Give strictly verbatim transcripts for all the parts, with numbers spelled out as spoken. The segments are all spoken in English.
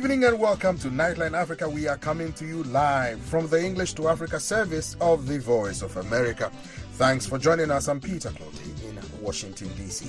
evening and welcome to Nightline Africa. We are coming to you live from the English to Africa service of the Voice of America. Thanks for joining us. I'm Peter Clottey in Washington, D C.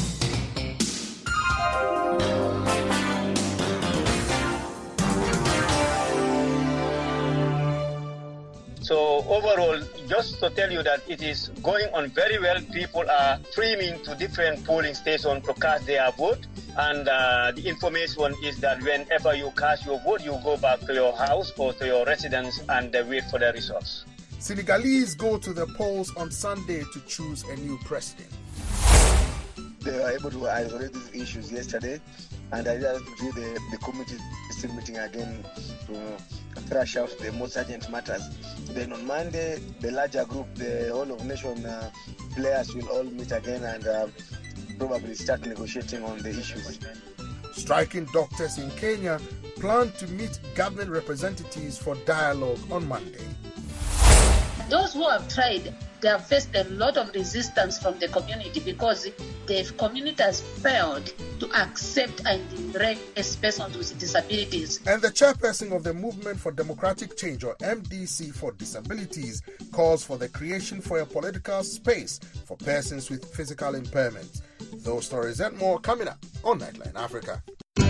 So overall, just to tell you that it is going on very well. People are streaming to different polling stations to cast their vote. And uh, the information is that whenever you cast your vote, you go back to your house or to your residence and uh, wait for the results. Senegalese go to the polls on Sunday to choose a new president. They were able to isolate these issues yesterday, and I just do the, the committee still meeting again to thrash out the most urgent matters. Then on Monday, the larger group, the whole of nation uh, players will all meet again and uh, probably start negotiating on the issues. Striking doctors in Kenya plan to meet government representatives for dialogue on Monday. Those who have tried, they have faced a lot of resistance from the community because the community has failed to accept and embrace persons with disabilities. And the chairperson of the Movement for Democratic Change, or M D C for Disabilities, calls for the creation for a political space for persons with physical impairments. Those stories and more coming up on Nightline Africa.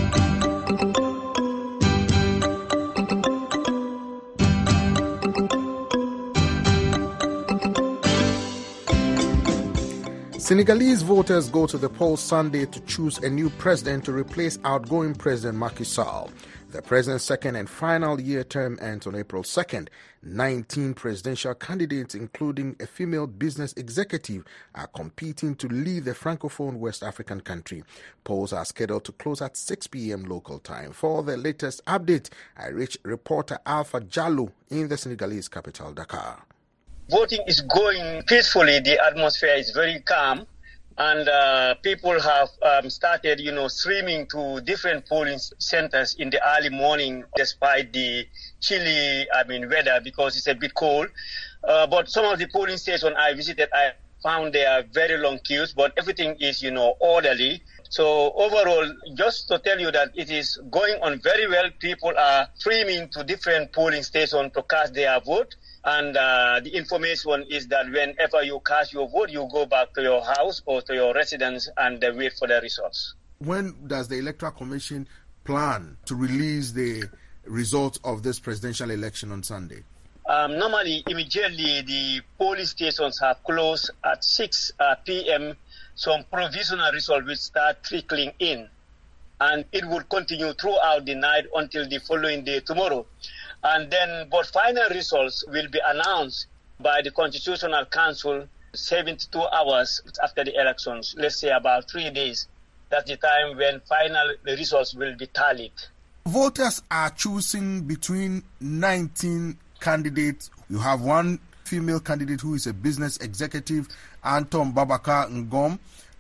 Senegalese voters go to the polls Sunday to choose a new president to replace outgoing President Macky Sall. The president's second and final year term ends on April second. nineteen presidential candidates, including a female business executive, are competing to lead the Francophone West African country. Polls are scheduled to close at six p.m. local time. For the latest update, I reach reporter Alpha Jallo in the Senegalese capital, Dakar. Voting is going peacefully. The atmosphere is very calm, and uh, people have um, started, you know, streaming to different polling centers in the early morning, despite the chilly, I mean, weather, because it's a bit cold. Uh, but some of the polling stations I visited, I found there are very long queues, but everything is, you know, orderly. So overall, just to tell you that it is going on very well. People are streaming to different polling stations to cast their vote. And uh, the information is that whenever you cast your vote, you go back to your house or to your residence and uh, wait for the results. When does the Electoral Commission plan to release the results of this presidential election on Sunday? Um, normally, immediately, the polling stations have closed at six p.m. Some provisional results will start trickling in. And it will continue throughout the night until the following day, tomorrow. And then, but final results will be announced by the Constitutional Council seventy-two hours after the elections, let's say about three days. That's the time when final results will be tallied. Voters are choosing between nineteen candidates. You have one female candidate who is a business executive, Anton Babakar Ngom.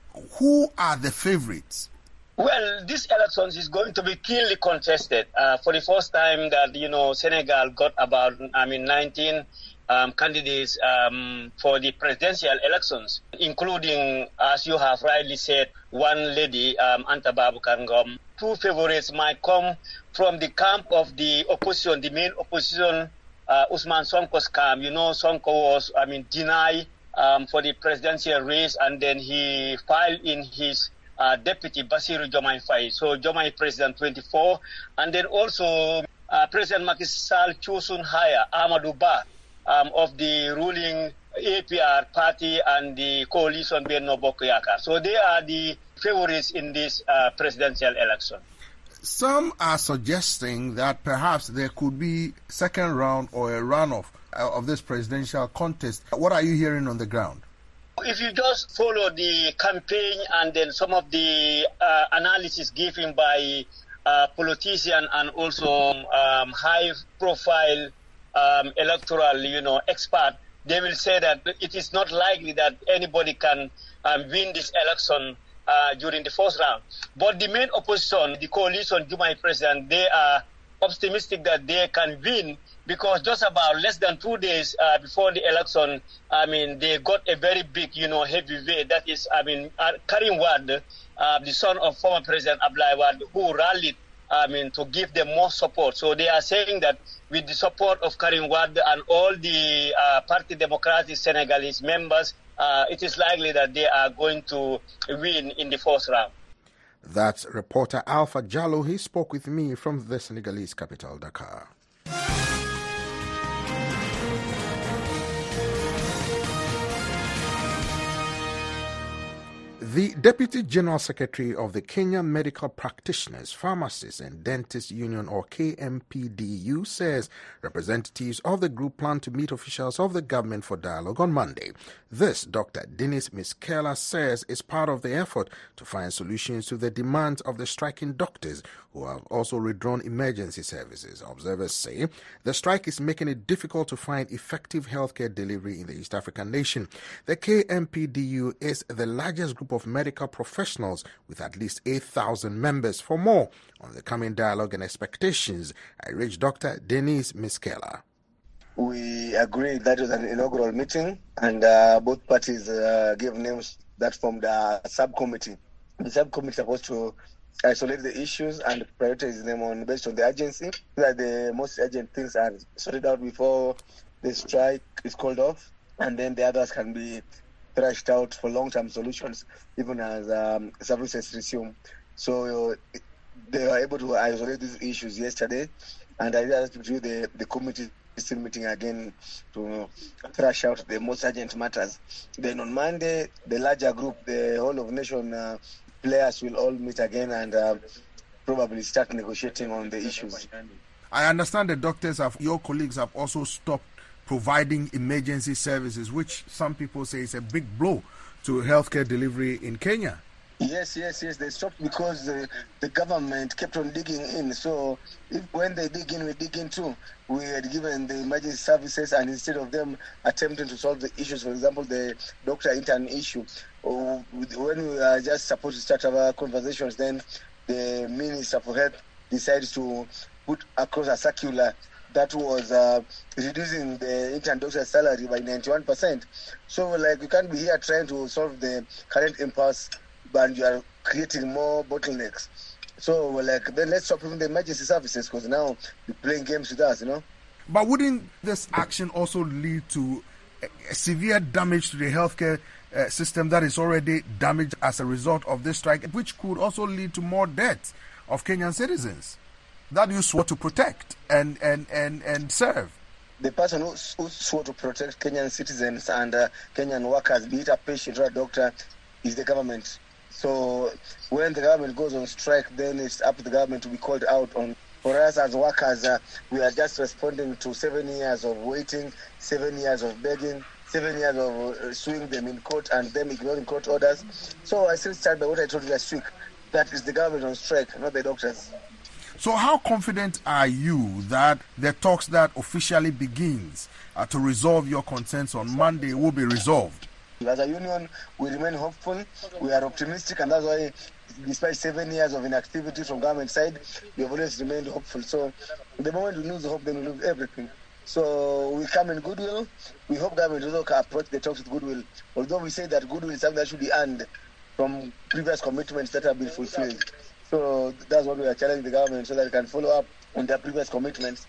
Who are the favorites? Well, this election is going to be keenly contested. Uh, for the first time that, you know, Senegal got about, I mean, nineteen um, candidates um, for the presidential elections, including, as you have rightly said, one lady, um, Anta Babakar Ngom. Two favorites might come from the camp of the opposition, the main opposition, uh, Usman Sonko's camp. You know, Sonko was, I mean, denied um, for the presidential race, and then he filed in his Uh, Deputy Bassirou Diomaye Faye, so Diomaye President twenty-four, and then also uh, President Macky Sall chosen higher Amadou Ba um, of the ruling A P R party and the coalition Benno Bokk Yakaar. So they are the favorites in this uh, presidential election. Some are suggesting that perhaps there could be second round or a runoff of this presidential contest. What are you hearing on the ground? If you just follow the campaign and then some of the uh, analysis given by uh, politicians and also um, high-profile um, electoral, you know, expert, they will say that it is not likely that anybody can um, win this election uh, during the first round. But the main opposition, the coalition, Diomaye President, they are optimistic that they can win, because just about less than two days uh, before the election, I mean, they got a very big, you know, heavyweight. That is, I mean, uh, Karim Wade, uh, the son of former President Abdoulaye Wade, who rallied I mean, to give them more support. So they are saying that with the support of Karim Wade and all the uh, Parti Democratic Senegalese members, uh, it is likely that they are going to win in the first round. That's reporter Alpha Jallo. He spoke with me from the Senegalese capital, Dakar. The Deputy General Secretary of the Kenya Medical Practitioners, Pharmacists and Dentists Union, or K M P D U, says representatives of the group plan to meet officials of the government for dialogue on Monday. This, Doctor Dennis Miskela says, is part of the effort to find solutions to the demands of the striking doctors, who have also withdrawn emergency services. Observers say the strike is making it difficult to find effective healthcare delivery in the East African nation. The K M P D U is the largest group of medical professionals with at least eight thousand members. For more on the coming dialogue and expectations, I reached Doctor Dennis Miskela. We agreed that was an inaugural meeting, and uh, both parties uh, gave names that formed a subcommittee. The subcommittee is supposed to isolate the issues and prioritize them on based on the urgency, so that the most urgent things are sorted out before the strike is called off, and then the others can be thrashed out for long-term solutions, even as um, services resume. So uh, they were able to isolate these issues yesterday, and I just review the, the committee still meeting again to thrash out the most urgent matters. Then on Monday, the larger group, the whole of nation uh, players will all meet again and uh, probably start negotiating on the issues. I understand the doctors have, your colleagues have also stopped providing emergency services, which some people say is a big blow to healthcare delivery in Kenya. Yes, yes, yes. They stopped because the, the government kept on digging in. So if, when they dig in, we dig in too. We had given the emergency services, and instead of them attempting to solve the issues, for example, the doctor intern issue, when we are just supposed to start our conversations, then the Minister for Health decides to put across a circular that was uh, reducing the intern doctor's salary by ninety-one percent. So, like, we can't be here trying to solve the current impasse, but you are creating more bottlenecks. So, like, then let's stop even the emergency services, because now you're playing games with us, you know. But wouldn't this action also lead to a severe damage to the healthcare uh, system that is already damaged as a result of this strike, which could also lead to more deaths of Kenyan citizens that you swore to protect and, and, and, and serve? The person who, who swore to protect Kenyan citizens and uh, Kenyan workers, be it a patient or a doctor, is the government. So when the government goes on strike, then it's up to the government to be called out on. For us as workers, uh, we are just responding to seven years of waiting, seven years of begging, seven years of uh, suing them in court and them ignoring court orders. So I still stand by what I told you last week. That is the government on strike, not the doctors. So how confident are you that the talks that officially begins uh, to resolve your concerns on Monday will be resolved? As a union, we remain hopeful, we are optimistic, and that's why, despite seven years of inactivity from government side, we have always remained hopeful. So the moment we lose hope, then we lose everything. So we come in goodwill. We hope government also can approach the talks with goodwill. Although we say that goodwill is something that should be earned from previous commitments that have been fulfilled. So that's what we are challenging the government, so that it can follow up on their previous commitments.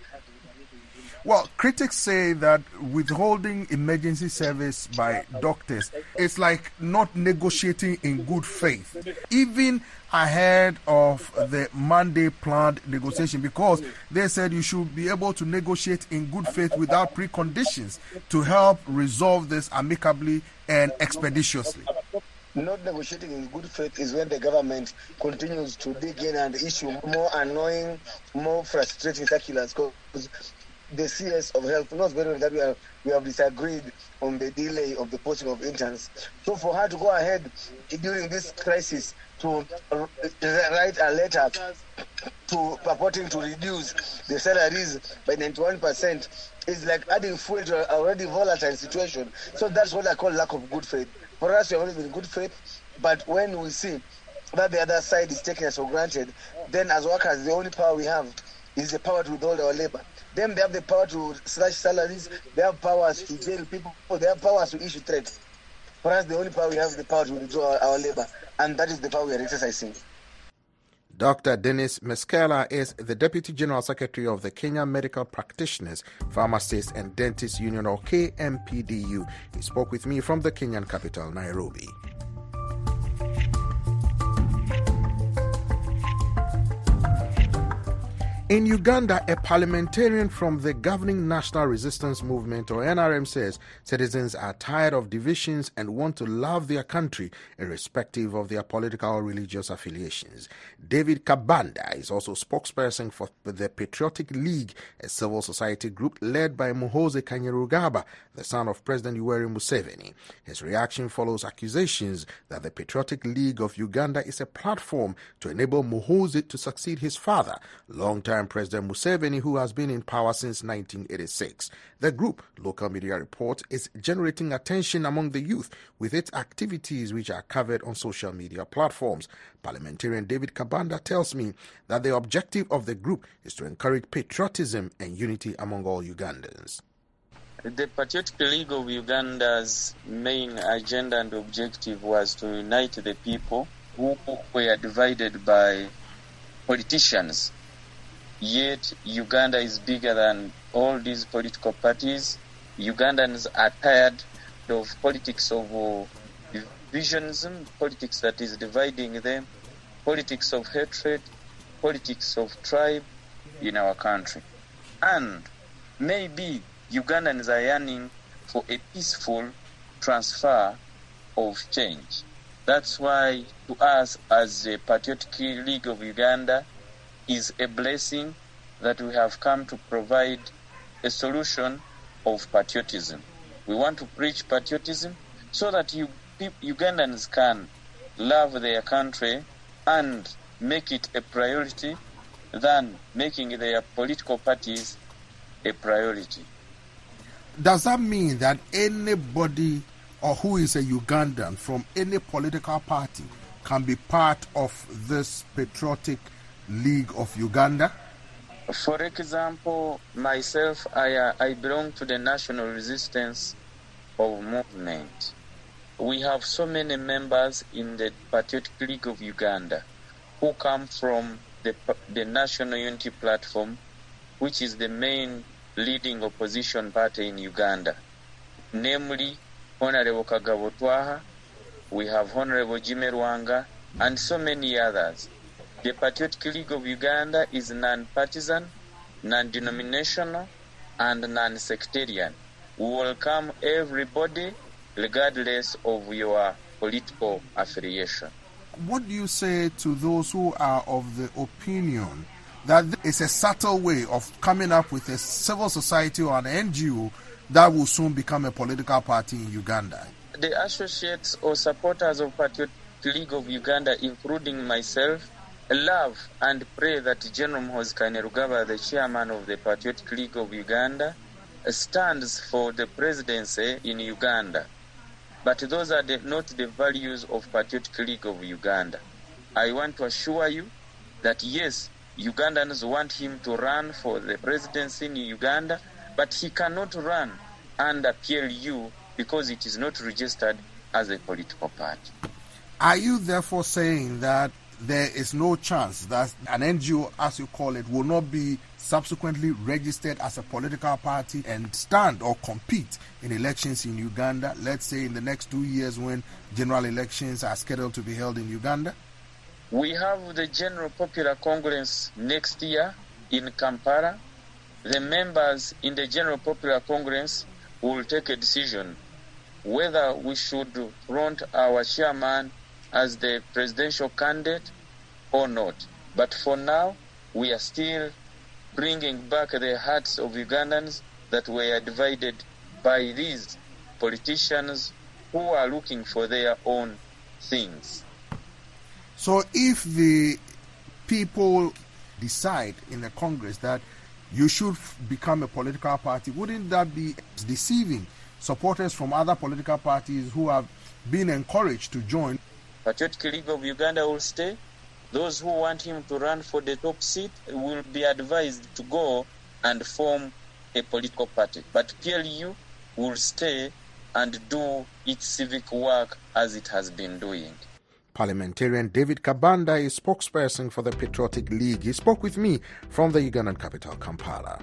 Well, critics say that withholding emergency service by doctors is like not negotiating in good faith, even ahead of the Monday planned negotiation, because they said you should be able to negotiate in good faith without preconditions to help resolve this amicably and expeditiously. Not negotiating in good faith is when the government continues to dig in and issue more annoying, more frustrating circulars, because the C S of health knows very well that we, are, we have disagreed on the delay of the posting of interns. So for her to go ahead during this crisis to write a letter to purporting to reduce the salaries by ninety-one percent is like adding fuel to an already volatile situation. So that's what I call lack of good faith. For us, we have always been in good faith, but when we see that the other side is taking us for granted, then as workers, the only power we have is the power to withhold our labor. Then they have the power to slash salaries, they have powers to jail people, they have powers to issue threats. For us, the only power we have is the power to withdraw our, our labor, and that is the power we are exercising. Doctor Dennis Meskela is the Deputy General Secretary of the Kenya Medical Practitioners, Pharmacists and Dentists Union, or K M P D U. He spoke with me from the Kenyan capital, Nairobi. In Uganda, a parliamentarian from the governing National Resistance Movement, or N R M, says citizens are tired of divisions and want to love their country irrespective of their political or religious affiliations. David Kabanda is also spokesperson for the Patriotic League, a civil society group led by Muhoozi Kainerugaba, the son of President Yoweri Museveni. His reaction follows accusations that the Patriotic League of Uganda is a platform to enable Muhoozi to succeed his father, long-time President Museveni, who has been in power since nineteen eighty-six. The group, local media report, is generating attention among the youth with its activities, which are covered on social media platforms. Parliamentarian David Kabanda tells me that the objective of the group is to encourage patriotism and unity among all Ugandans. The Patriotic League of Uganda's main agenda and objective was to unite the people who were divided by politicians. Yet Uganda is bigger than all these political parties. Ugandans are tired of politics of divisionism, politics that is dividing them, politics of hatred, politics of tribe in our country. And maybe Ugandans are yearning for a peaceful transfer of change. That's why to us as the Patriotic League of Uganda is a blessing that we have come to provide a solution of patriotism. We want to preach patriotism so that you, Ugandans can love their country and make it a priority than making their political parties a priority. Does that mean that anybody or who is a Ugandan from any political party can be part of this Patriotic League of Uganda? For example, myself, I, uh, I belong to the National Resistance of Movement. We have so many members in the Patriotic League of Uganda who come from the, the National Unity Platform, which is the main leading opposition party in Uganda, namely Honorable Kagabo Twaha, we have Honorable Jimmy Rwanga, and so many others. The Patriotic League of Uganda is non-partisan, non-denominational, and non-sectarian. We welcome everybody regardless of your political affiliation. What do you say to those who are of the opinion that it's a subtle way of coming up with a civil society or an N G O that will soon become a political party in Uganda? The associates or supporters of Patriotic League of Uganda, including myself, love and pray that General Muhoozi Kainerugaba, the chairman of the Patriotic League of Uganda, stands for the presidency in Uganda. But those are the, not the values of Patriotic League of Uganda. I want to assure you that yes, Ugandans want him to run for the presidency in Uganda, but he cannot run under P L U because it is not registered as a political party. Are you therefore saying that there is no chance that an N G O, as you call it, will not be subsequently registered as a political party and stand or compete in elections in Uganda, let's say in the next two years when general elections are scheduled to be held in Uganda? We have the General Popular Congress next year in Kampala. The members in the General Popular Congress will take a decision whether we should front our chairman as the presidential candidate or not. But for now, we are still bringing back the hearts of Ugandans that were divided by these politicians who are looking for their own things. So if the people decide in the Congress that you should become a political party, wouldn't that be deceiving supporters from other political parties who have been encouraged to join? Patriotic League of Uganda will stay. Those who want him to run for the top seat will be advised to go and form a political party. But P L U will stay and do its civic work as it has been doing. Parliamentarian David Kabanda is spokesperson for the Patriotic League. He spoke with me from the Ugandan capital, Kampala.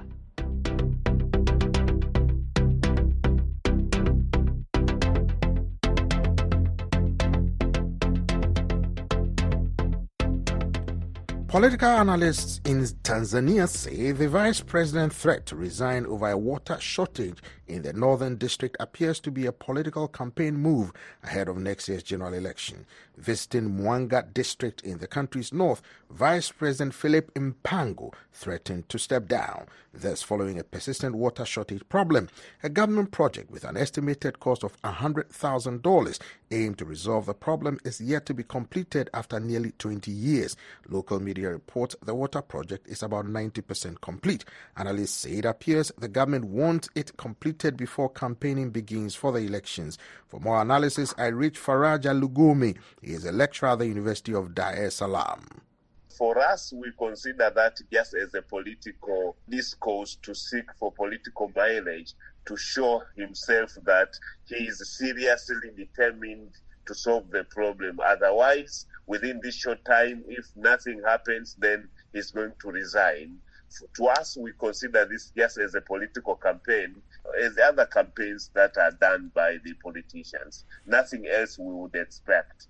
Political analysts in Tanzania say the vice president's threat to resign over a water shortage in the Northern District appears to be a political campaign move ahead of next year's general election. Visiting Mwanga District in the country's north, Vice President Philip Mpango threatened to step down, thus following a persistent water shortage problem. A government project with an estimated cost of one hundred thousand dollars aimed to resolve the problem is yet to be completed after nearly twenty years. Local media report the water project is about ninety percent complete. Analysts say it appears the government wants it completed before campaigning begins for the elections. For more analysis, I reached Faraja Lugumi. He is a lecturer at the University of Dar es Salaam. For us, we consider that just as a political discourse to seek for political mileage, to show himself that he is seriously determined to solve the problem. Otherwise, within this short time, if nothing happens, then he's going to resign. To us, we consider this just as a political campaign, as the other campaigns that are done by the politicians. Nothing else we would expect.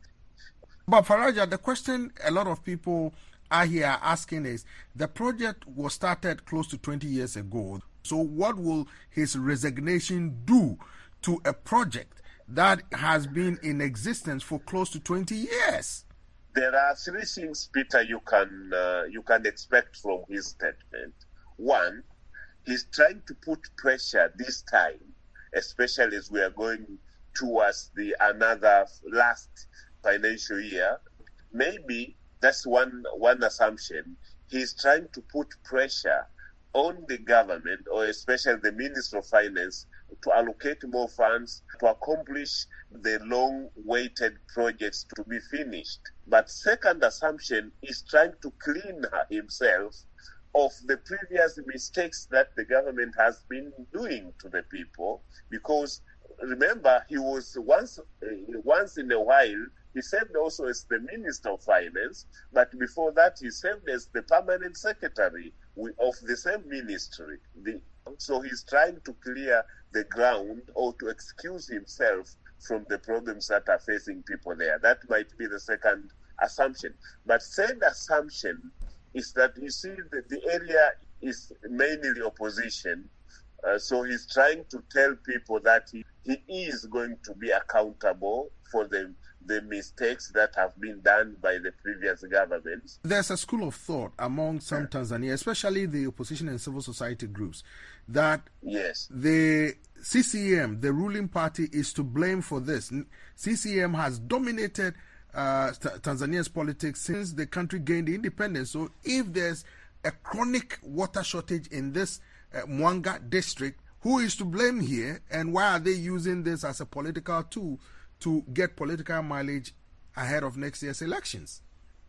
But Faraja, the question a lot of people are here asking is, the project was started close to twenty years ago. So what will his resignation do to a project that has been in existence for close to twenty years? There are three things, Peter, you can uh, you can expect from his statement. One, he's trying to put pressure this time, especially as we are going towards the another last financial year. Maybe that's one one assumption. He's trying to put pressure on the government, or especially the Minister of Finance, to allocate more funds to accomplish the long-awaited projects to be finished. But second assumption is trying to clean himself of the previous mistakes that the government has been doing to the people, because remember, he was once uh, once in a while, he served also as the Minister of Finance, but before that he served as the Permanent Secretary of the same ministry. The, so he's trying to clear the ground or to excuse himself from the problems that are facing people there. That might be the second assumption. But third assumption is that, you see, the, the area is mainly opposition. Uh, so he's trying to tell people that he, he is going to be accountable for the the mistakes that have been done by the previous governments. There's a school of thought among some Tanzania, especially the opposition and civil society groups, that yes, the C C M, the ruling party, is to blame for this. C C M has dominated uh, Tanzania's politics since the country gained independence. So if there's a chronic water shortage in this uh, Mwanga district, who is to blame here, and why are they using this as a political tool to get political mileage ahead of next year's elections?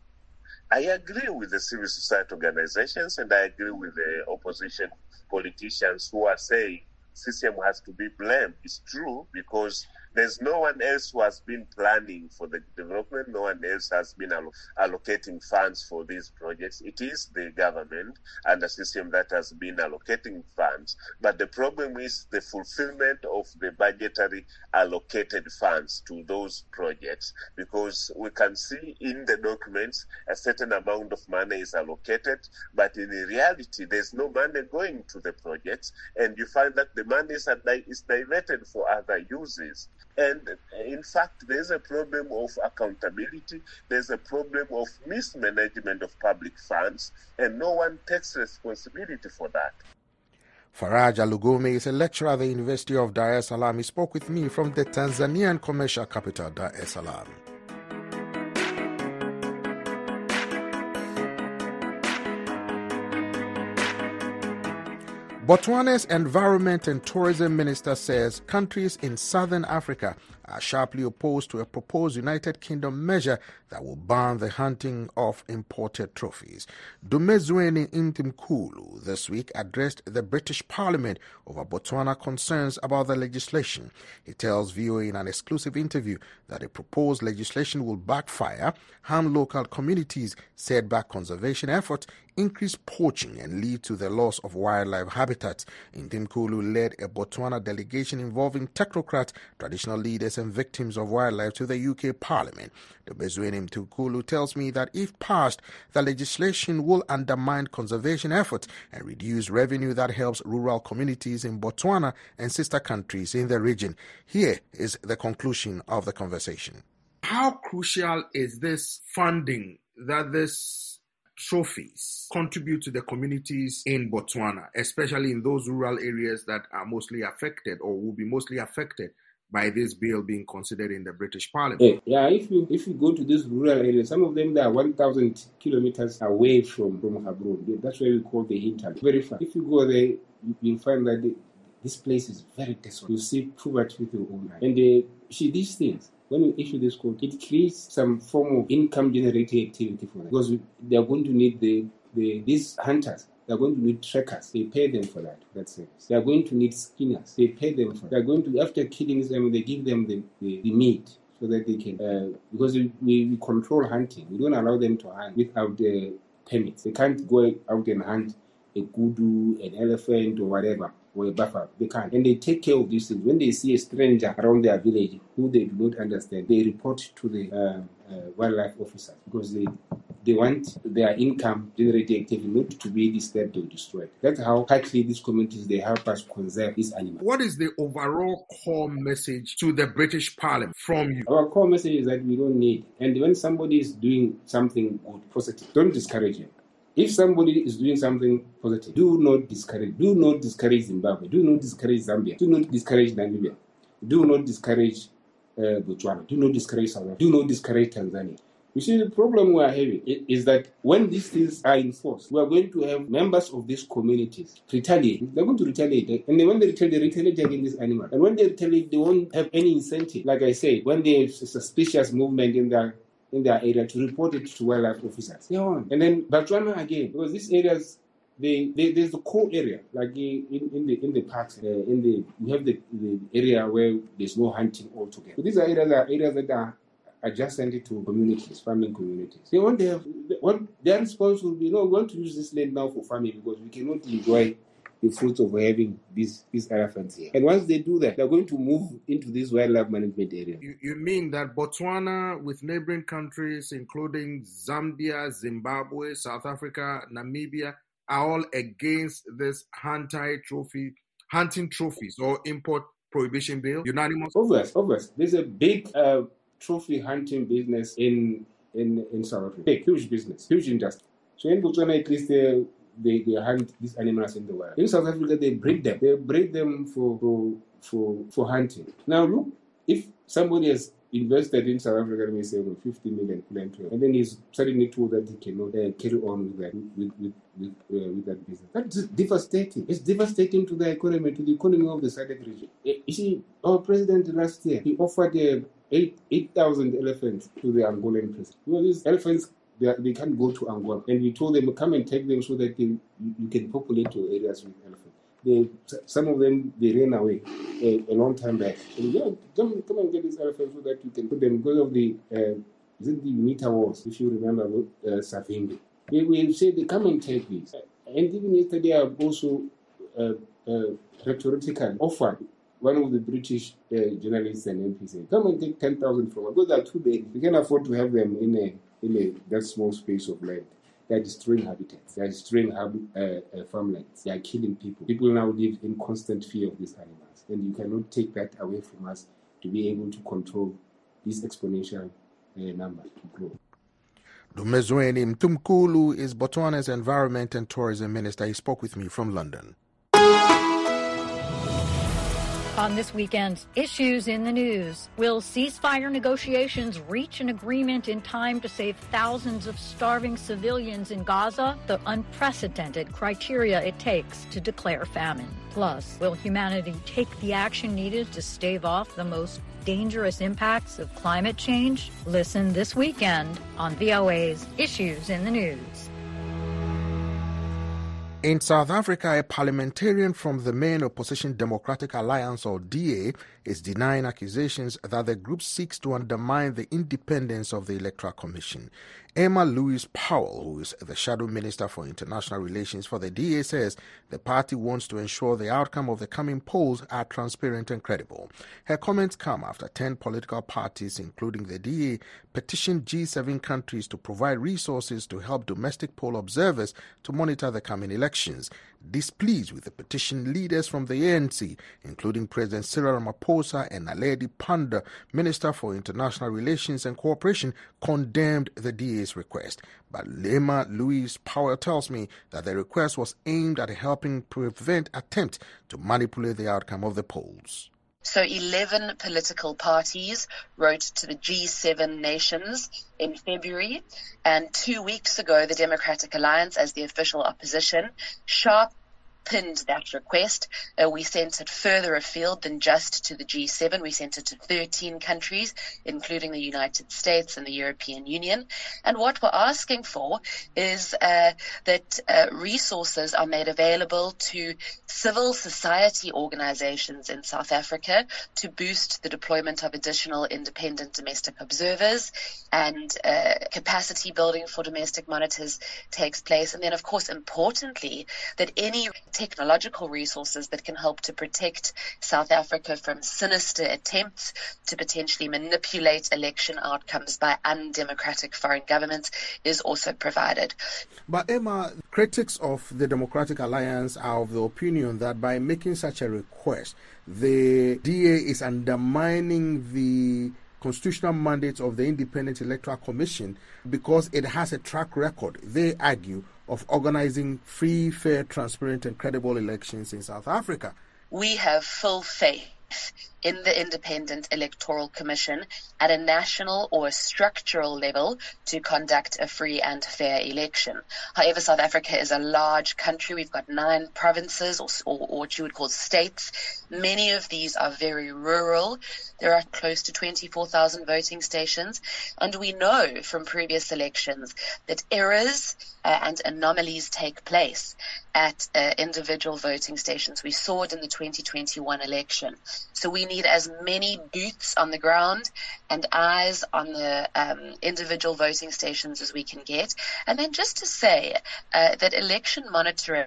I agree with the civil society organizations, and I agree with the opposition politicians who are saying C C M has to be blamed. It's true, because there's no one else who has been planning for the development. No one else has been allo- allocating funds for these projects. It is the government and the system that has been allocating funds. But the problem is the fulfillment of the budgetary allocated funds to those projects, because we can see in the documents a certain amount of money is allocated, but in reality, there's no money going to the projects, and you find that the money is, is diverted for other uses. And in fact, there's a problem of accountability, there's a problem of mismanagement of public funds, and no one takes responsibility for that. Faraja Lugumi is a lecturer at the University of Dar es Salaam. He spoke with me from the Tanzanian commercial capital, Dar es Salaam. Botswana's Environment and Tourism Minister says countries in southern Africa are sharply opposed to a proposed United Kingdom measure that will ban the hunting of imported trophies. Dumezweni Ntimkulu this week addressed the British Parliament over Botswana concerns about the legislation. He tells V O A in an exclusive interview that the proposed legislation will backfire, harm local communities, set back conservation efforts, increase poaching and lead to the loss of wildlife habitats. Ntimkulu led a Botswana delegation involving technocrats, traditional leaders and victims of wildlife to the U K Parliament. Dumezweni Ntimkulu tells me that if passed, the legislation will undermine conservation efforts and reduce revenue that helps rural communities in Botswana and sister countries in the region. Here is the conclusion of the conversation. How crucial is this funding that this trophies contribute to the communities in Botswana, especially in those rural areas that are mostly affected or will be mostly affected by this bill being considered in the British Parliament? Yeah, if you if you go to these rural areas, some of them they are one thousand kilometers away from, from Gaborone. That's why we call the hinterland. Very far. If you go there, you'll find that the, this place is very desolate. You see poverty with your own eyes. And uh, see these things. When we issue this code, it creates some form of income-generating activity for them because they are going to need the, the these hunters. They are going to need trackers. They pay them for that. That service. They are going to need skinners. They pay them for that. They are going to, after killing them, they give them the, the, the meat so that they can. Uh, because we, we control hunting, we don't allow them to hunt without the permits. They can't go out and hunt a kudu, an elephant, or whatever. Or a buffalo. They can't. And they take care of these things. When they see a stranger around their village who they do not understand, they report to the uh, uh, wildlife officers because they they want their income generating activity not to be disturbed or destroyed. That's how tightly these communities, they help us conserve these animals. What is the overall core message to the British Parliament from you? Our core message is that we don't need. And when somebody is doing something good, positive, don't discourage it. If somebody is doing something positive, do not discourage. Do not discourage Zimbabwe. Do not discourage Zambia. Do not discourage Namibia. Do not discourage uh, Botswana. Do not discourage South Africa. Do not discourage Tanzania. You see, the problem we are having is that when these things are enforced, we are going to have members of these communities retaliate. They're going to retaliate. And then when they retaliate, they retaliate against this animal. And when they retaliate, they won't have any incentive. Like I said, when there's a suspicious movement in their in their area, to report it to wildlife officers. They on. And then Botswana again, because these areas, they, they there's the core area, like in, in the in the parks, uh, in the we have the, the area where there's no hunting altogether. So these are areas are areas that are adjacent to communities, farming communities. They want to have what their response will be, no, we want to use this land now for farming because we cannot enjoy the fruits of having these these elephants here. And once they do that, they're going to move into this wildlife management area. You, you mean that Botswana, with neighboring countries including Zambia, Zimbabwe, South Africa, Namibia, are all against this anti-trophy, hunting trophies or import prohibition bill? Unanimous? Obvious, obvious. There's a big uh, trophy hunting business in, in, in South Africa. Big, huge business, huge industry. So in Botswana, at least they They, they hunt these animals in the wild. In South Africa, they breed them. They breed them for for for, for hunting. Now, look, if somebody has invested in South Africa, let me say, fifty million, and then he's suddenly told that he cannot uh, carry on with that with with with, uh, with that business. That's devastating. It's devastating to the economy, to the economy of the S A D C region. You see, our president last year, he offered uh, eight eight thousand elephants to the Angolan president. You know, these elephants. They, are, they can't go to Angola. And we told them, come and take them so that they, you, you can populate your areas with elephants. They, some of them, they ran away a, a long time back. And yeah, come, come and get these elephants so that you can put them, because of the, uh, is it the Unita Wars, if you remember, uh, Savimbi. We, we said, they come and take these. And even yesterday, I've also uh, uh, rhetorically offered one of the British uh, journalists and M Ps, come and take ten thousand from us. Those are too big. We can't afford to have them in a in a, that small space of land. They are destroying habitats. They are destroying hab- uh, uh, farmlands. They are killing people. People now live in constant fear of these animals. And you cannot take that away from us to be able to control this exponential uh, number to grow. Dumezweni Ntimkulu is Botswana's Environment and Tourism Minister. He spoke with me from London. On this weekend's Issues in the News, will ceasefire negotiations reach an agreement in time to save thousands of starving civilians in Gaza? The unprecedented criteria it takes to declare famine. Plus, will humanity take the action needed to stave off the most dangerous impacts of climate change? Listen this weekend on V O A's Issues in the News. In South Africa, a parliamentarian from the main opposition Democratic Alliance, or D A, is denying accusations that the group seeks to undermine the independence of the Electoral Commission. Emma Louise Powell, who is the Shadow Minister for International Relations for the D A, says the party wants to ensure the outcome of the coming polls are transparent and credible. Her comments come after ten political parties, including the D A, petitioned G seven countries to provide resources to help domestic poll observers to monitor the coming elections. Displeased with the petition, leaders from the A N C, including President Cyril Ramaphosa and Naledi Pandor, Minister for International Relations and Cooperation, condemned the D A's request. But Emma Louise Powell tells me that the request was aimed at helping prevent attempts to manipulate the outcome of the polls. So eleven political parties wrote to the G seven nations in February, and two weeks ago the Democratic Alliance, as the official opposition, sharp pinned that request. Uh, we sent it further afield than just to the G seven. We sent it to thirteen countries, including the United States and the European Union. And what we're asking for is uh, that uh, resources are made available to civil society organizations in South Africa to boost the deployment of additional independent domestic observers, and uh, capacity building for domestic monitors takes place. And then, of course, importantly, that any technological resources that can help to protect South Africa from sinister attempts to potentially manipulate election outcomes by undemocratic foreign governments is also provided. But Emma, critics of the Democratic Alliance are of the opinion that by making such a request, the D A is undermining the constitutional mandate of the Independent Electoral Commission because it has a track record, they argue, of organizing free, fair, transparent and credible elections in South Africa. We have full faith in the Independent Electoral Commission at a national or a structural level to conduct a free and fair election. However, South Africa is a large country. We've got nine provinces, or, or, or what you would call states. Many of these are very rural. There are close to twenty-four thousand voting stations. And we know from previous elections that errors uh, and anomalies take place at uh, individual voting stations. We saw it in the twenty twenty-one election. So we need as many boots on the ground and eyes on the um, individual voting stations as we can get. And then just to say uh, that election monitoring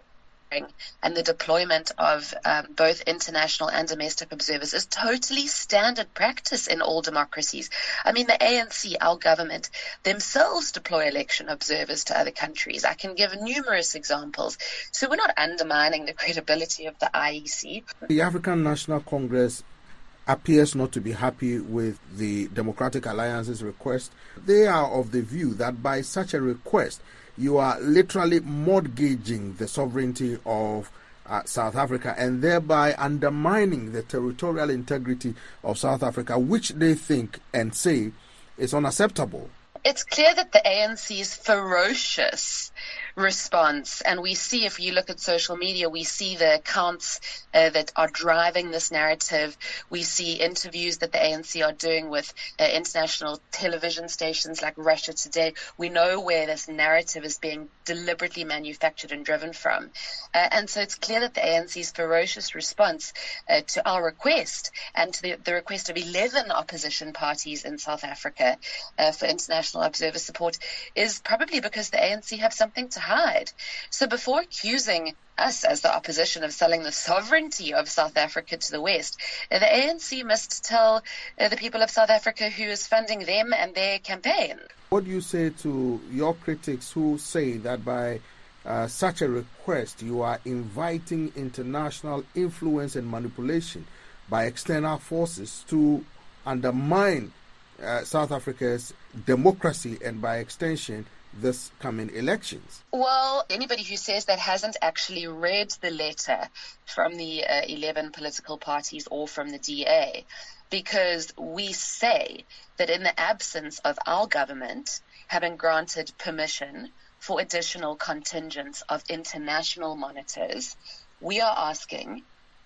and the deployment of um, both international and domestic observers is totally standard practice in all democracies. I mean, the A N C, our government, themselves deploy election observers to other countries. I can give numerous examples. So we're not undermining the credibility of the I E C. The African National Congress appears not to be happy with the Democratic Alliance's request. They are of the view that by such a request, you are literally mortgaging the sovereignty of uh, South Africa and thereby undermining the territorial integrity of South Africa, which they think and say is unacceptable. It's clear that the A N C's ferocious response, and we see, if you look at social media, we see the accounts uh, that are driving this narrative. We see interviews that the A N C are doing with uh, international television stations like Russia Today. We know where this narrative is being deliberately manufactured and driven from. Uh, and so it's clear that the A N C's ferocious response uh, to our request and to the, the request of eleven opposition parties in South Africa uh, for international observer support is probably because the A N C have something to hide. So before accusing us as the opposition of selling the sovereignty of South Africa to the West, uh, the A N C must tell uh, the people of South Africa who is funding them and their campaign. What do you say to your critics who say that by uh, such a request you are inviting international influence and manipulation by external forces to undermine uh, South Africa's democracy and by extension this coming elections? Well, anybody who says that hasn't actually read the letter from the uh, eleven political parties or from the D A, because we say that in the absence of our government having granted permission for additional contingents of international monitors, we are asking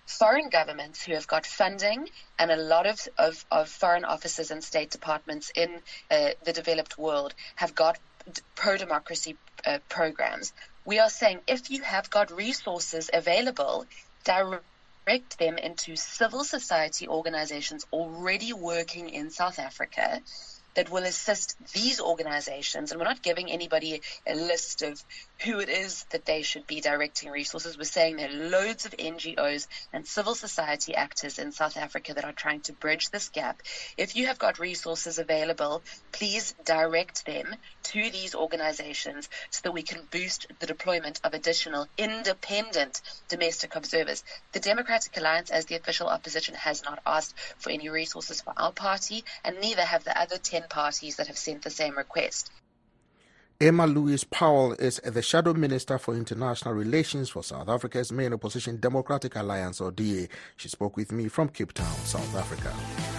foreign governments who have got funding and a lot of, of, of foreign offices and state departments in uh, the developed world have got pro-democracy uh, programs. We are saying if you have got resources available, direct them into civil society organizations already working in South Africa that will assist these organizations. And we're not giving anybody a list of who it is that they should be directing resources. We're saying there are loads of N G Os and civil society actors in South Africa that are trying to bridge this gap. If you have got resources available, please direct them to these organizations so that we can boost the deployment of additional independent domestic observers. The Democratic Alliance, as the official opposition, has not asked for any resources for our party, and neither have the other ten parties that have sent the same request. Emma Louise Powell is the Shadow Minister for International Relations for South Africa's main opposition Democratic Alliance, or D A. She spoke with me from Cape Town, South Africa.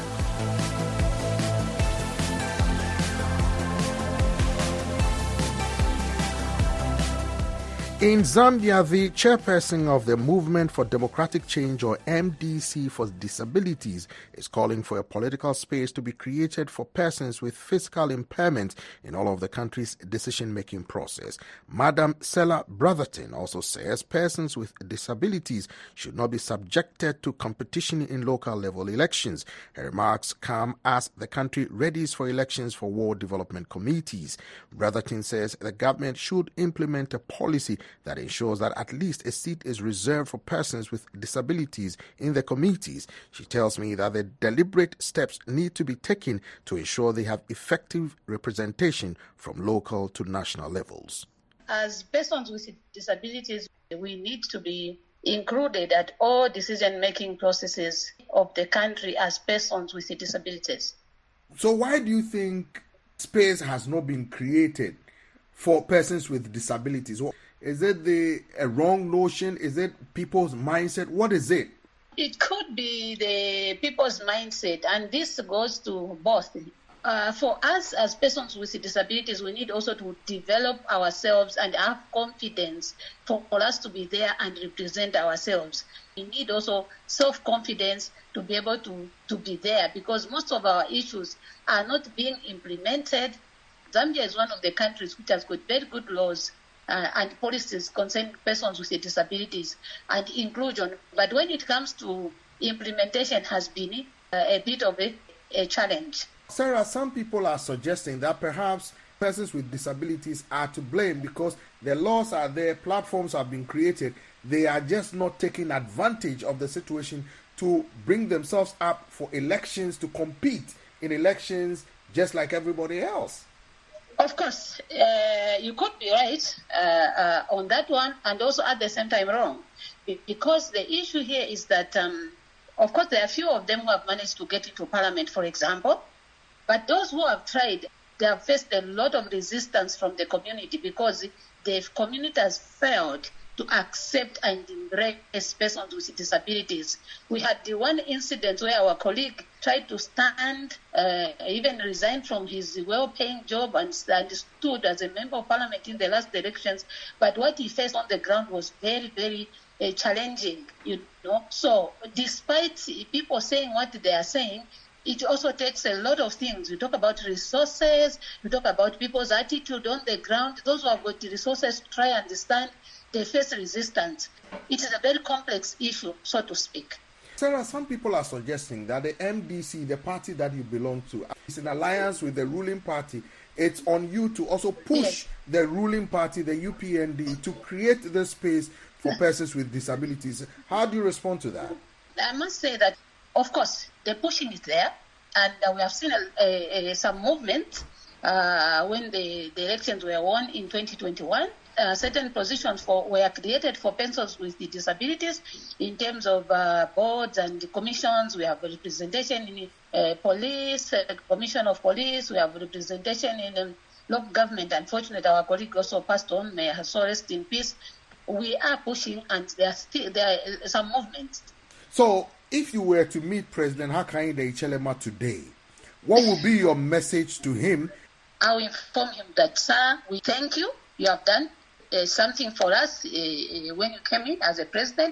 In Zambia, the chairperson of the Movement for Democratic Change, or M D C for Disabilities, is calling for a political space to be created for persons with physical impairment in all of the country's decision-making process. Madam Sela Brotherton also says persons with disabilities should not be subjected to competition in local-level elections. Her remarks come as the country readies for elections for ward development committees. Brotherton says the government should implement a policy that ensures that at least a seat is reserved for persons with disabilities in the committees. She tells me that the deliberate steps need to be taken to ensure they have effective representation from local to national levels. As persons with disabilities, we need to be included at all decision-making processes of the country as persons with disabilities. So why do you think space has not been created for persons with disabilities? Is it the a wrong notion? Is it people's mindset? What is it? It could be the people's mindset, and this goes to both. Uh, for us as persons with disabilities, we need also to develop ourselves and have confidence for, for us to be there and represent ourselves. We need also self-confidence to be able to, to be there, because most of our issues are not being implemented. Zambia is one of the countries which has got very good laws Uh, and policies concerning persons with disabilities and inclusion. But when it comes to implementation, has been uh, a bit of a, a challenge. Sarah, some people are suggesting that perhaps persons with disabilities are to blame because the laws are there, platforms have been created. They are just not taking advantage of the situation to bring themselves up for elections, to compete in elections just like everybody else. Of course, uh, you could be right uh, uh, on that one, and also at the same time wrong, because the issue here is that, um, of course, there are few of them who have managed to get into parliament, for example, but those who have tried, they have faced a lot of resistance from the community because the community has failed to accept and embrace persons with disabilities. We had the one incident where our colleague tried to stand, uh, even resigned from his well-paying job and, and stood as a member of parliament in the last elections. But what he faced on the ground was very, very uh, challenging, you know. So despite people saying what they are saying, it also takes a lot of things. We talk about resources, we talk about people's attitude on the ground. Those who have got the resources to try and understand, they face resistance. It is a very complex issue, so to speak. Sarah, some people are suggesting that the M D C, the party that you belong to, is in alliance with the ruling party. It's on you to also push yes. the ruling party, the U P N D, to create the space for persons with disabilities. How do you respond to that? I must say that, of course, the pushing is there, and uh, we have seen a, a, a, some movement uh, when the, the elections were won in twenty twenty-one. Uh, certain positions for, were created for persons with the disabilities in terms of uh, boards and commissions. We have representation in uh, police, uh, commission of police. We have representation in um, local government. Unfortunately, our colleague also passed on. May her soul rest in peace. We are pushing, and there are still there are some movements. So, if you were to meet President Hakainde Hichilema today, what would be your message to him? I will inform him that, sir, we thank you. You have done Uh, something for us uh, uh, when you came in as a president,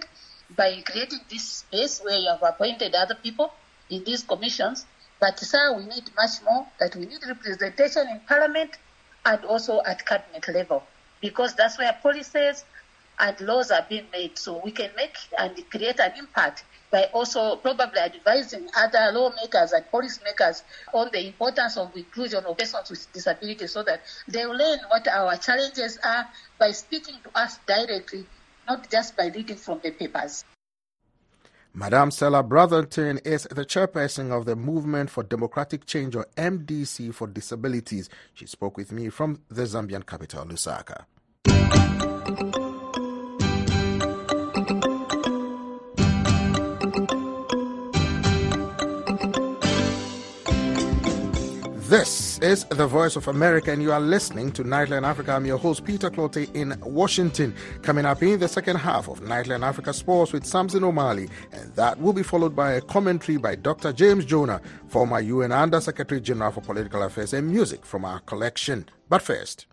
by creating this space where you have appointed other people in these commissions. But, sir, we need much more, that we need representation in Parliament and also at cabinet level, because that's where policies and laws are being made. So we can make and create an impact by also probably advising other lawmakers and policymakers on the importance of inclusion of persons with disabilities, so that they will learn what our challenges are by speaking to us directly, not just by reading from the papers. Madam Stella Brotherton is the chairperson of the Movement for Democratic Change, or M D C, for disabilities. She spoke with me from the Zambian capital, Lusaka. This is the Voice of America, and you are listening to Nightline Africa. I'm your host, Peter Clote, in Washington. Coming up in the second half of Nightline Africa Sports with Samson O'Malley, and that will be followed by a commentary by Doctor James Jonah, former U N Under-Secretary General for Political Affairs, and music from our collection. But first...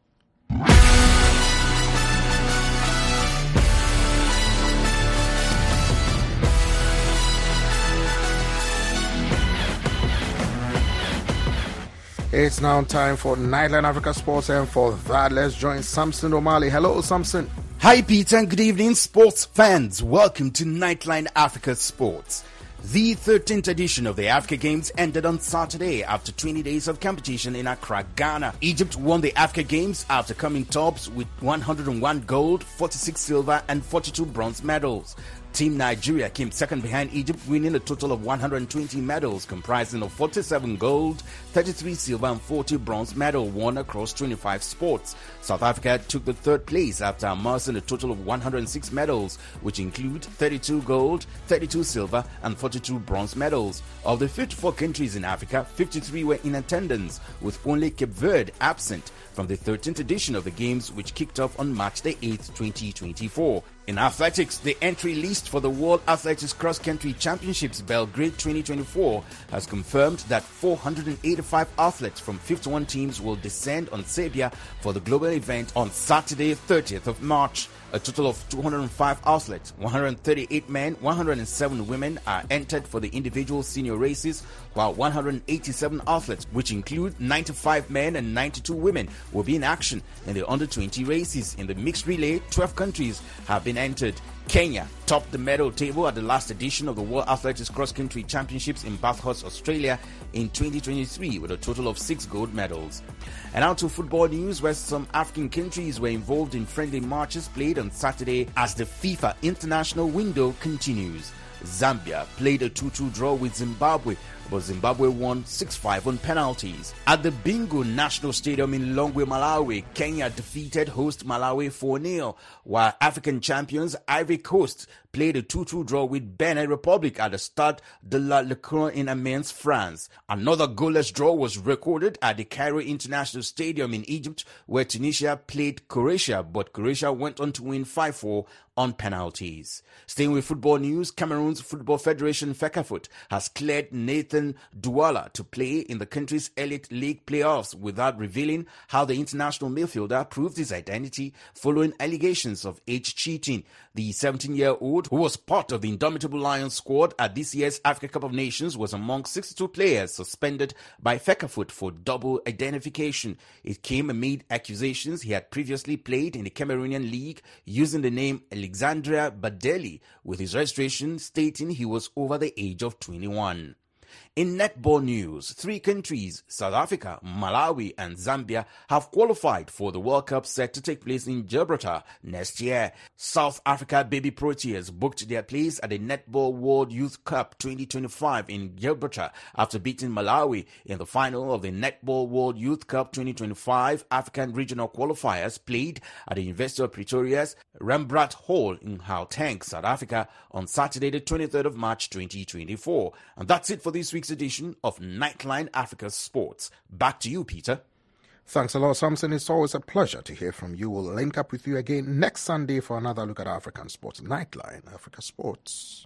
It's now time for Nightline Africa Sports, and for that, let's join Samson O'Malley. Hello, Samson. Hi, Peter, and good evening, sports fans. Welcome to Nightline Africa Sports. The thirteenth edition of the Africa Games ended on Saturday after twenty days of competition in Accra, Ghana. Egypt won the Africa Games after coming tops with one hundred one gold, forty-six silver, and forty-two bronze medals. Team Nigeria came second behind Egypt, winning a total of one hundred twenty medals, comprising of forty-seven gold, thirty-three silver, and forty bronze medals won across twenty-five sports. South Africa took the third place after amassing a total of one hundred six medals, which include thirty-two gold, thirty-two silver, and forty-two bronze medals. Of the fifty-four countries in Africa, fifty-three were in attendance, with only Cape Verde absent from the thirteenth edition of the Games, which kicked off on March the eighth, twenty twenty-four. In athletics, the entry list for the World Athletics Cross Country Championships Belgrade twenty twenty-four has confirmed that four hundred eighty-five athletes from fifty-one teams will descend on Serbia for the global event on Saturday, thirtieth of March. A total of two hundred five athletes, one hundred thirty-eight men, one hundred seven women are entered for the individual senior races, while one hundred eighty-seven athletes, which include ninety-five men and ninety-two women, will be in action in the under twenty races. In the mixed relay, twelve countries have been entered. Kenya topped the medal table at the last edition of the World Athletics Cross Country Championships in Bathurst, Australia in twenty twenty-three with a total of six gold medals. And now to football news, where some African countries were involved in friendly matches played on Saturday as the FIFA international window continues. Zambia played a two two draw with Zimbabwe, but Zimbabwe won six five on penalties. At the Bingu National Stadium in Longwe, Malawi, Kenya defeated host Malawi four nil, while African champions Ivory Coast played a two two draw with Benin Republic at the Stade de la Licorne in Amiens, France. Another goalless draw was recorded at the Cairo International Stadium in Egypt, where Tunisia played Croatia, but Croatia went on to win five four on penalties. Staying with football news, Cameroon's Football Federation FECAFOOT has cleared Nathan Douala to play in the country's Elite League playoffs without revealing how the international midfielder proved his identity following allegations of age cheating. The seventeen-year-old, who was part of the Indomitable Lions squad at this year's Africa Cup of Nations, was among sixty-two players suspended by FECAFOOT for double identification. It came amid accusations he had previously played in the Cameroonian league using the name Alexandria Badeli, with his registration stating he was over the age of twenty-one. In netball news, three countries, South Africa, Malawi, and Zambia, have qualified for the World Cup set to take place in Gibraltar next year. South Africa Baby Proteas booked their place at the Netball World Youth Cup twenty twenty-five in Gibraltar after beating Malawi in the final of the Netball World Youth Cup twenty twenty-five African Regional Qualifiers played at the University of Pretoria's Rembrandt Hall in Gauteng, South Africa on Saturday the twenty-third of March twenty twenty-four. And that's it for this week's edition of Nightline Africa Sports. Back to you, Peter. Thanks a lot, Samson. It's always a pleasure to hear from you. We'll link up with you again next Sunday for another look at African sports. Nightline Africa Sports.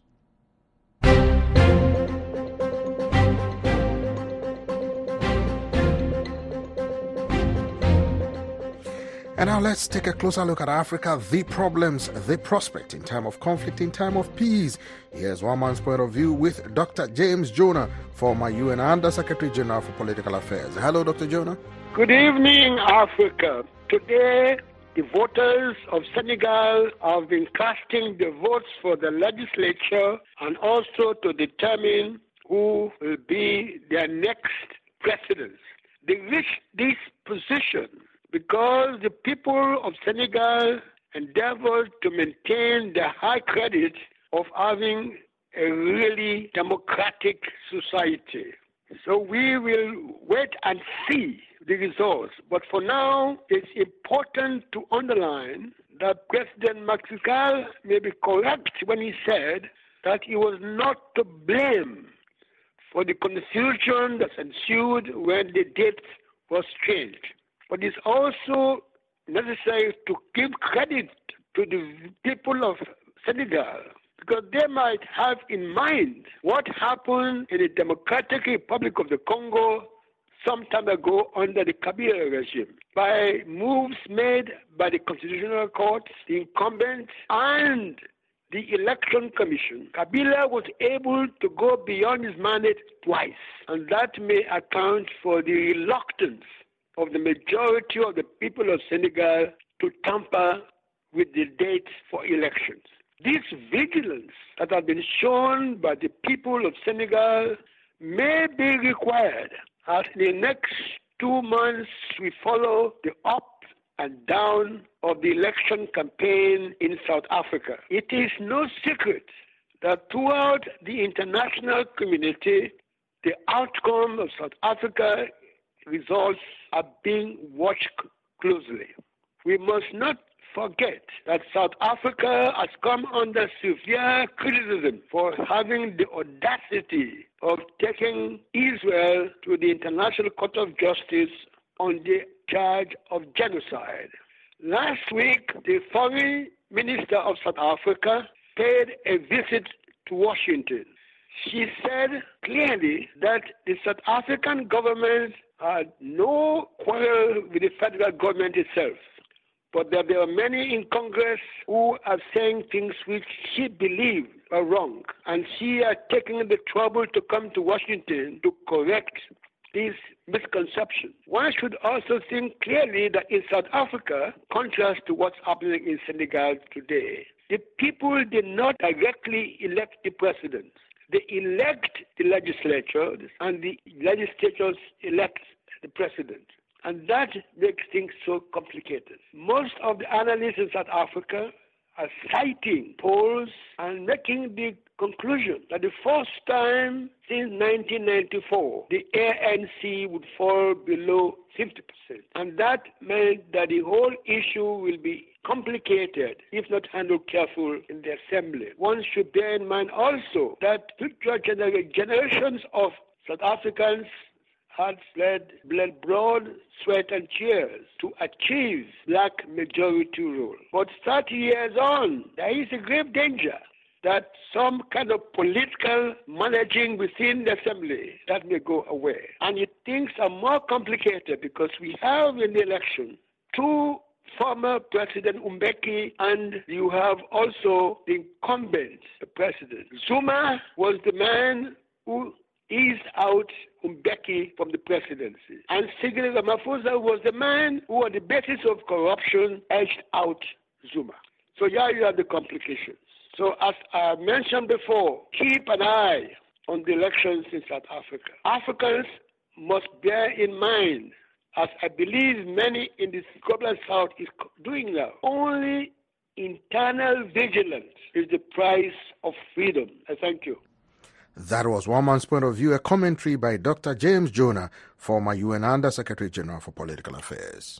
And now let's take a closer look at Africa, the problems, the prospect in time of conflict, in time of peace. Here's one man's point of view with Doctor James Jonah, former U N Under-Secretary General for Political Affairs. Hello, Doctor Jonah. Good evening, Africa. Today, the voters of Senegal have been casting the votes for the legislature and also to determine who will be their next president. They reached this position because the people of Senegal endeavored to maintain the high credit of having a really democratic society. So we will wait and see the results. But for now, it's important to underline that President Macky Sall may be correct when he said that he was not to blame for the confusion that ensued when the date was changed. But it's also necessary to give credit to the people of Senegal, because they might have in mind what happened in the Democratic Republic of the Congo some time ago under the Kabila regime. By moves made by the Constitutional Court, the incumbent, and the Election Commission, Kabila was able to go beyond his mandate twice, and that may account for the reluctance of the majority of the people of Senegal to tamper with the dates for elections. This vigilance that has been shown by the people of Senegal may be required as in the next two months we follow the up and down of the election campaign in South Africa. It is no secret that throughout the international community, the outcome of South Africa results are being watched closely. We must not forget that South Africa has come under severe criticism for having the audacity of taking Israel to the International Court of Justice on the charge of genocide. Last week, the foreign minister of South Africa paid a visit to Washington. She said clearly that the South African government had no quarrel with the federal government itself, but that there are many in Congress who are saying things which she believed are wrong, and she has taken the trouble to come to Washington to correct this misconception. One should also think clearly that in South Africa, contrast to what's happening in Senegal today, the people did not directly elect the president. They elect the legislature, and the legislatures elect the president. And that makes things so complicated. Most of the analysts in South Africa are citing polls and making the conclusion that the first time since nineteen ninety-four, the A N C would fall below fifty percent. And that meant that the whole issue will be complicated if not handled carefully in the assembly. One should bear in mind also that future gener- generations of South Africans had bled, bled blood, sweat, and tears to achieve black majority rule. But thirty years on, there is a grave danger that some kind of political managing within the assembly that may go away. And it, things are more complicated because we have in the election two former President Mbeki, and you have also the incumbent president. Zuma was the man who eased out Mbeki from the presidency. And Cyril Ramaphosa was the man who, on the basis of corruption, edged out Zuma. So here you have the complications. So as I mentioned before, keep an eye on the elections in South Africa. Africans must bear in mind, as I believe many in the global South is doing now, only internal vigilance is the price of freedom. I thank you. That was one man's point of view, a commentary by Doctor James Jonah, former U N Under-Secretary General for Political Affairs.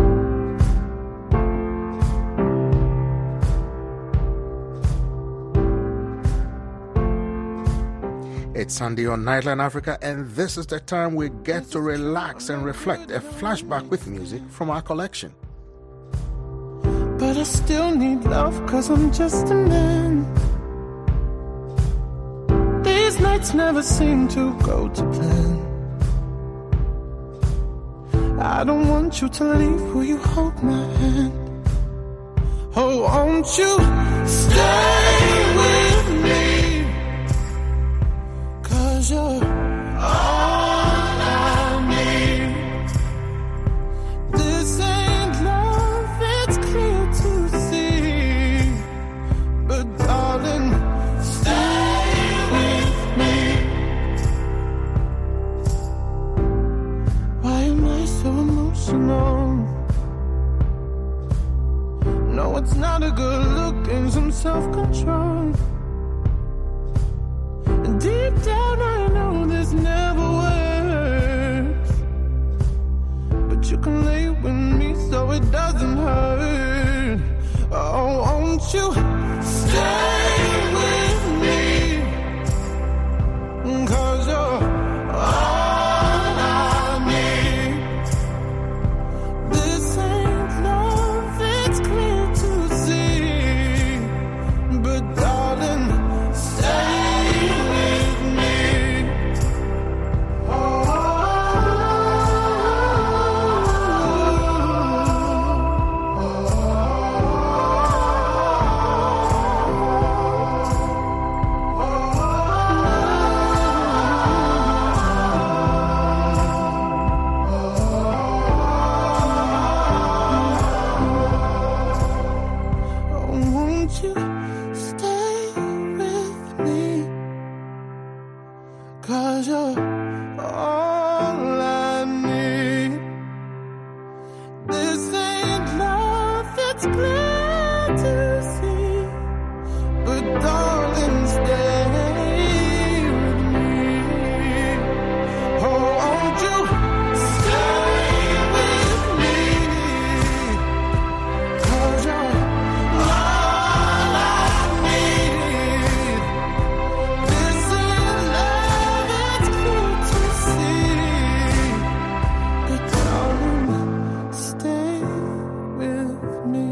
It's Sunday on Nightline Africa, and this is the time we get to relax and reflect. A flashback with music from our collection. But I still need love, cause I'm just a man. These nights never seem to go to plan. I don't want you to leave. Will you hold my hand? Oh, won't you stay with me? 'Cause you're all I need. This ain't love, it's clear to see. But darling, stay with me. Why am I so emotional? No, it's not a good look and some self-control. And deep down I know this never works. But you can lay with me so it doesn't hurt. Oh, won't you stay with me? 'Cause you're all I need. This ain't love, it's clear to see. But darling, stay with me. Oh, won't you stay with me? 'Cause you're all I need. This ain't love, it's clear to see. But darling, stay with me. Oh, won't you stay with me? 'Cause you're all I need. This ain't love, it's clear to see. But darling, stay with me.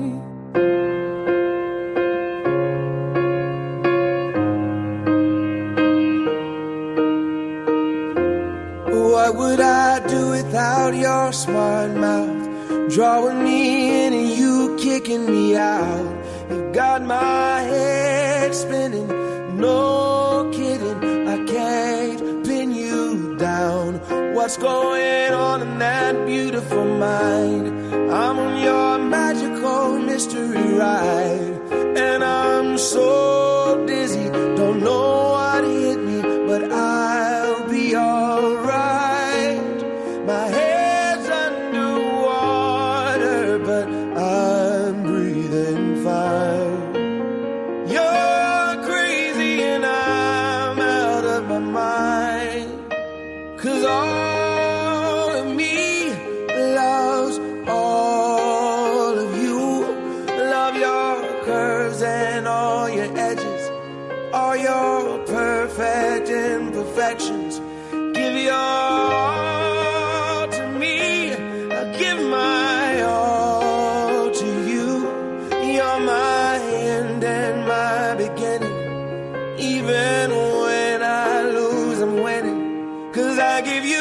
What would I do without your smart mouth? Drawing me in and you kicking me out. You've got my head spinning, no kidding. I can't pin you down. What's going on in that beautiful mind? I'm on your magical mystery ride. And I'm so dizzy, don't know what hit me, but I'll be alright. My head's underwater, but I'm breathing fine. You're crazy and I'm out of my mind. 'Cause all of me loves all of you. Love your curves and all your edges, all your perfect imperfections. Give your all to me, I give my all to you. You're my end and my beginning. Even when I lose, I'm winning. 'Cause I give you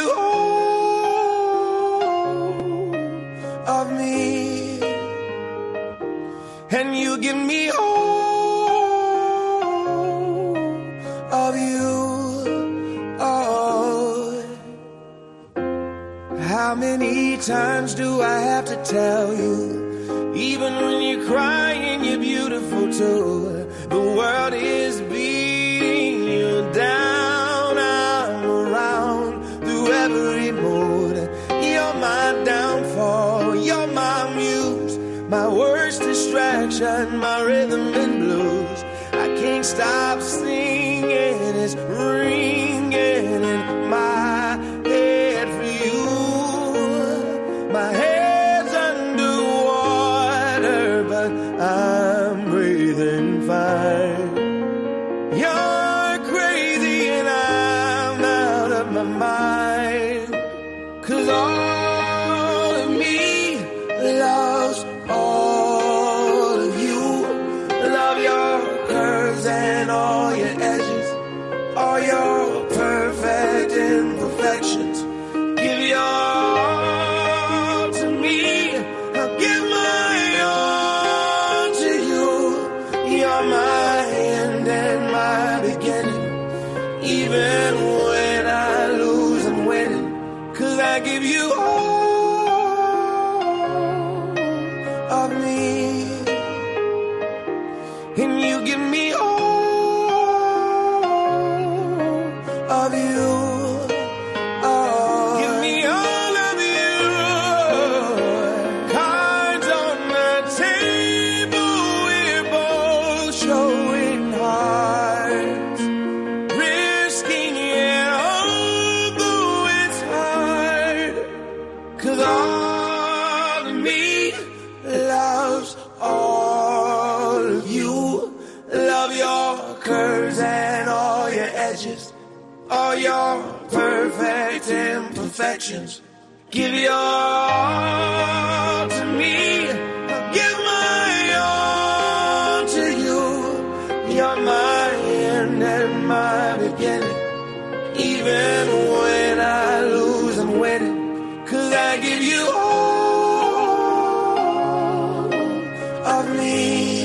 all of me, and you give me all of you. Oh, how many times do I have to tell you? Even when you're crying, you're beautiful too. The world is beating you down. I'm around through every mood. You're my downfall, you're my muse, my worst distraction, my rhythm and blues. I can't stop singing, it's ringing in my head for you. My head's underwater, but I'm breathing fine. You're crazy and I'm out of my mind. 'Cause all of me loves all of you. Love your curves and all your edges, all your perfect imperfections. Give your all Even when I lose, I'm winning. 'Cause I give you all of me, and you give me all of you. Oh, give me all of you. Cards on the table, we're both showing hearts, risking it, although it's hard. 'Cause all of me loves all of you. Love your curves and all your edges, all your perfect imperfections. Give your all to me, I'll give my all to you. You're my end and my beginning. Even when I lose, I'm winning. 'Cause I give you all of me,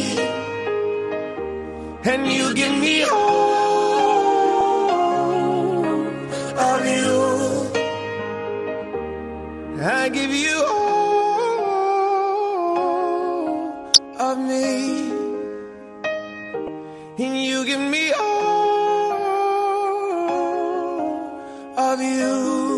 and you give me all of you. I give you all of me, and you give me all of you.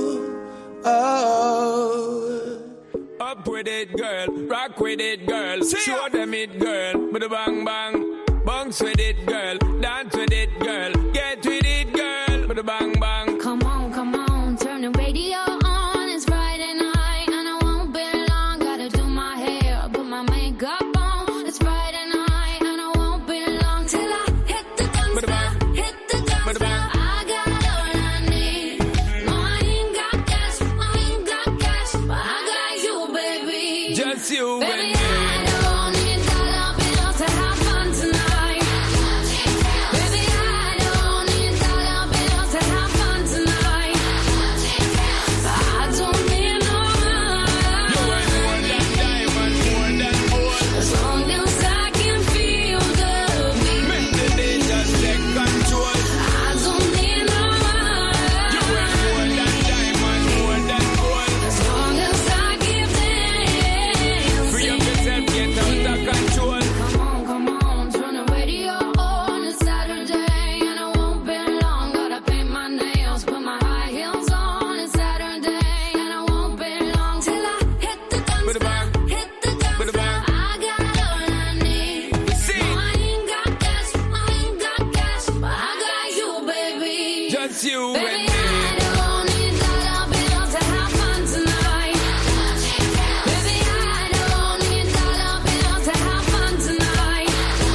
Oh, up with it, girl. Rock with it, girl. Show them it, girl. With a bang bang. Bounce with it, girl. Dance with it, girl. Get with it, girl. With a bang bang. Come on, come on. Turn the radio on. It's Friday night and I won't be long. Gotta do my hair, put my makeup on. It's Friday night and I won't be long till I hit the dance floor, hit the dance floor. I got all I need. No, I ain't got cash, I ain't got cash, but I got you, baby. Just you, baby. I don't need dollar bills to have fun tonight. Baby, I don't need dollar bills to have fun tonight. I don't need no money. You ain't more than diamond, more than gold. As long as I can feel the beat. Make the day just take control. I don't need no money. You ain't more than diamond, more than gold. As long as I keep dancing. Free up yourself, get out of control. Come on, come on, turn the radio on. It's Saturday and I won't be long. Gotta paint my nails, put my high heels on. It's Saturday and I won't be long till I hit the dance With a floor, bang. hit the dance With a floor. bang. I got all I need. See. No, I ain't got cash, I ain't got cash, but I got you, baby. Just you Baby, and I don't need dollar bills to have fun tonight. Baby, I don't need dollar bills to have fun tonight.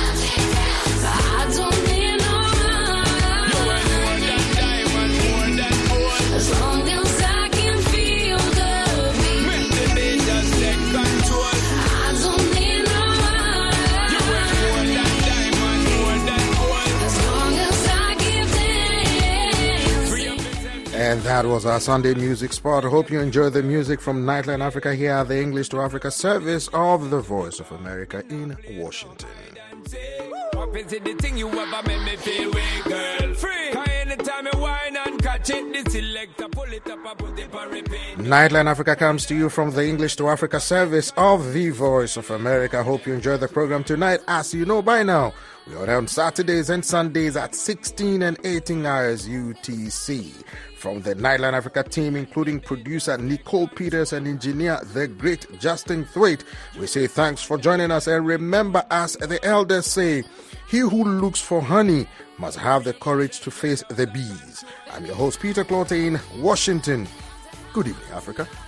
I don't need no money. you ain't more than diamond, more than gold. As long as I can feel the beat. Make the day just take control. I don't need no You ain't more money. than diamond, more than gold. As long as I keep dancing. Free up yourself. And that was our Sunday music spot. I hope you enjoyed the music from Nightline Africa here at the English to Africa service of the Voice of America in Washington. What is it, the thing you ever made me feel way, girl? Free. 'Cause anytime you whine and catch it, the selector pull it up and put it on repeat. Nightline Africa comes to you from the English to Africa service of the Voice of America. Hope you enjoy the program tonight. As you know by now, we are on Saturdays and Sundays at sixteen and eighteen hours U T C. From the Nightline Africa team, including producer Nicole Peters and engineer the great Justin Thwaite, we say thanks for joining us. And remember, as the elders say, he who looks for honey must have the courage to face the bees. I'm your host, Peter Clote in Washington. Good evening, Africa.